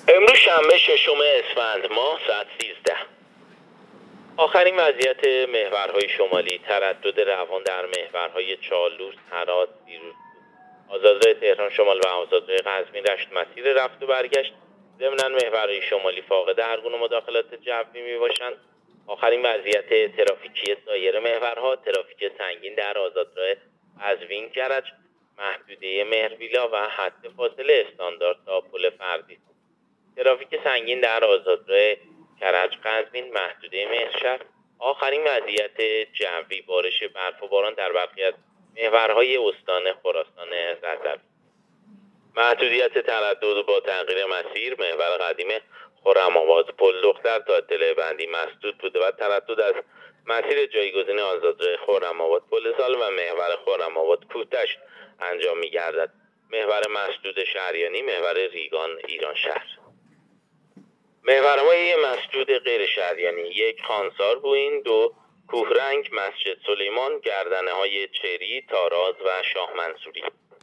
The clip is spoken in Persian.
امروز شنبه 6 اسفند ماه ساعت 13. آخرین وضعیت محورهای شمالی: تردد روان در محورهای چالوس، هرات، بیروزکوه، آزادراه تهران شمال و آزادراه قزوین رشت مسیر رفت و برگشت. ضمناً محورهای شمالی فاقد هر گونه مداخلات جوی میباشند. آخرین وضعیت ترافیکی سایر محورها: ترافیک سنگین در آزادراه قزوین کرج، محدوده مهرویلا و حد فاصله استاندارد تا پل فردیس. ترافیک سنگین در آزادراه کرج قزوین، محدوده مهرشهر. آخرین وضعیت جوی: بارش برف و باران در برخی از محورهای استان خراسان رضوی. محدودیت تردد با تغییر مسیر: محور قدیم خرم‌آباد پل دختر تا اطلاع بندی مسدود بوده و تردد از مسیر جایگزین آزادراه خرم‌آباد پل سال و محور خرم‌آباد کوه‌دشت انجام می‌گردد. محور مسدود شهریانی، محور ریگان ایران شهر. محورهای مسدود غیر شهریانی: 1 خانسار بوئین، 2 کوهرنگ، مسجد سلیمان، گردنه‌های چری، تاراز و شاه منصوری.